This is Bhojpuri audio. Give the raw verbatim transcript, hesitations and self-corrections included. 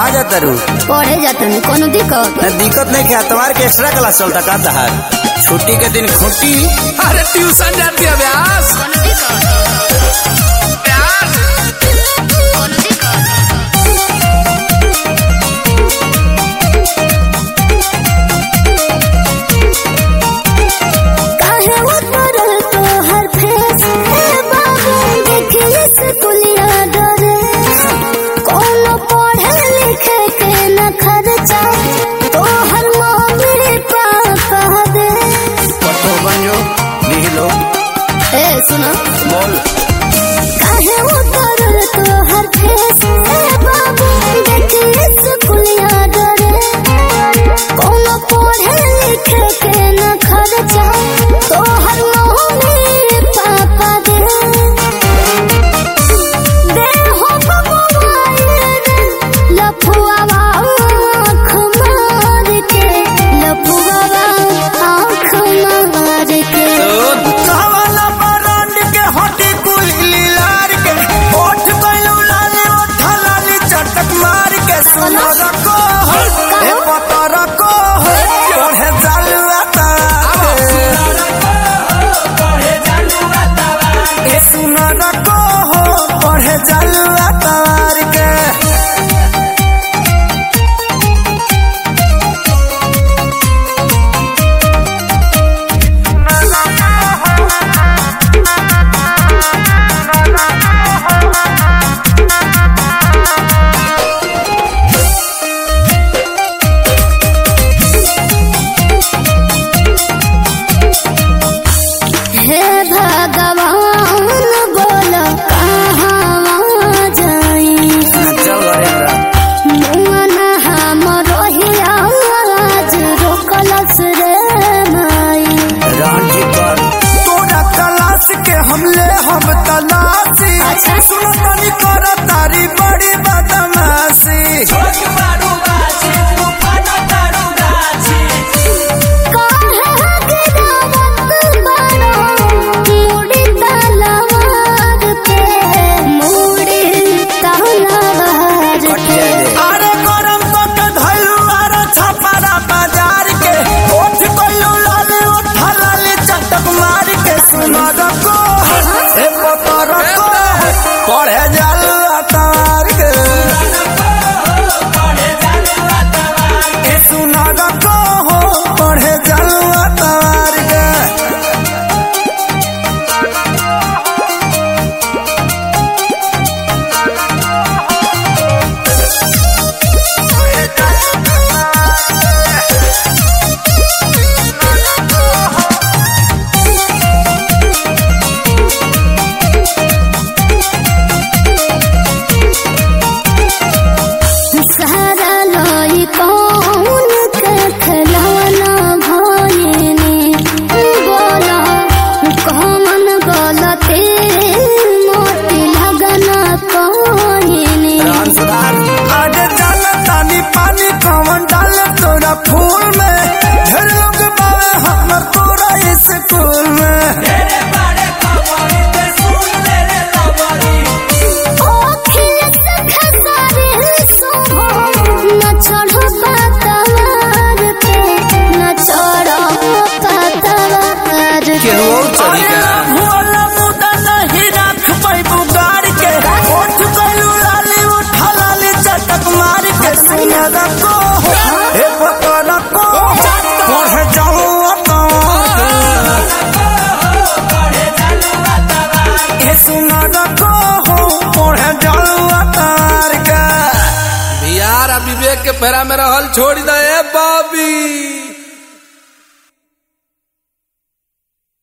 कहाँ जाता रू? पढ़े जाता नहीं कोनो दिक्कत न दिक्कत नहीं क्या तुम्हारे के एक्स्ट्रा क्लास चलता कहता है छुट्टी के दिन खुट्टी। अरे ट्यूशन जाती है व्यास व्यास काहे उतर तो हर फेस ए बाबू देखिए स्कूलिया डरे कोनो पढ़े लिखे के न खर्चा तो हर मम्मी पापा दे पतो बनो लिख लो। ए सुनो बोल। काहे उतर तो हर फेस ए बाबू देखिए स्कूलिया डरे कोनो पढ़े लिखे के न खर्चा तो हर मम्मी पापा दे दे हो मोबाइल लफुआ आँख मार के लफुआ आँख मार के चावला बरांड के होटी कुली लार के ओठ गइलू लाली ओठ लाली चटक मार के सुनो रखो ए पता रखो पढ़े चालू आता ए सुनो रखो पढ़े चालू आता के हे भगवान बोलो कहाँ जाई चल रे हमरा मन हमरो हियाज रोकलस रे माई रांझी कर तोरा तलाश के हमले हम तलाशी अच्छा। सुनो तनी कर तारी बड़ी बदमाशी काहे गिरावत बारो मुड़ी तलवार पे मुड़ी तलवार पे अरे गरम पक धइलू अरे छपारा बाजार के ओठ गइलू लाली ओठ लाली चटक मार के सुनो रखो ए पता रखो पढ़े जालू अतार के ए सुनो रखो पढ़े जालू अतार के सारा लाई कौन के खिलौना भइनी बोला कौन गलती मोती लगना कहिनी राम सुधार आगे डाल तानी पानी कौन डाल तोरा फूल में ढेर लोग बावे हमर तोरा स्कूल में ओखिस खसारे सुहो न चढ़ो पतवार पे न चढ़ो पतवार पे भोला मुदा नहीं रख पैबू गाड़ के ओठ गइलू लाली ओठ लाली चटक मार के सुना रखो हे पता रखो पढ़े जाओ हे सुना रखो पढ़े जाओ अतार का बिहार आ विवेक के फेरा में रहल छोड़ दे बॉबी।